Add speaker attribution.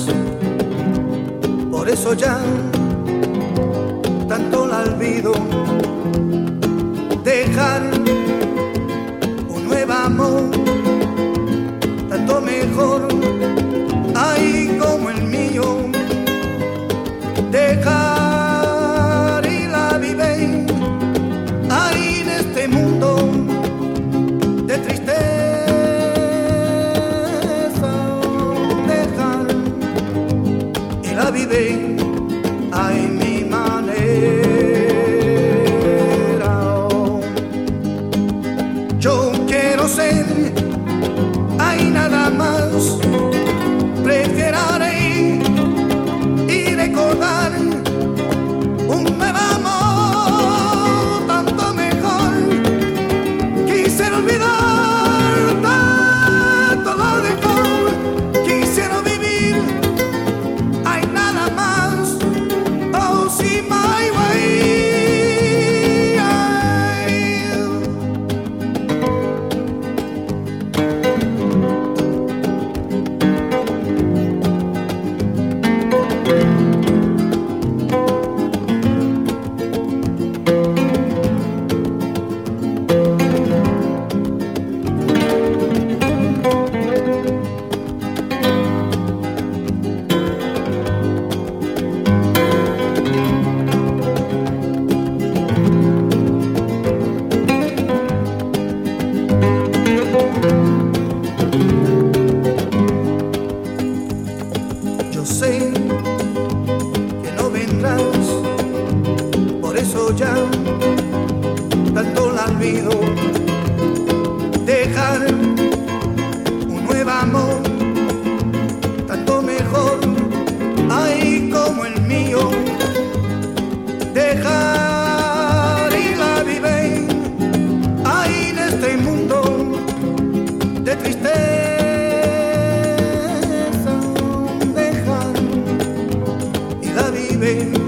Speaker 1: más, por eso ya tanto la olvido. Dejar un nuevo amor, tanto mejor, ay, como el mío. Dejar y la vive, ay, en este mundo de tristeza. Dejar y la vive, ay, mi manera. Yo quiero ser, hay nada más, prefiero y recordar un nuevo amor, tanto mejor. Quisiera olvidar tanto lo dejó, quisiera vivir, hay nada más, oh sí, my way. Yo sé que no vendrás, por eso ya tanto la olvido. Dejar un nuevo amor, tanto mejor, ay, como el mío. Dejar y la vive, ay, en este mundo de tristeza. Dejar y la vive,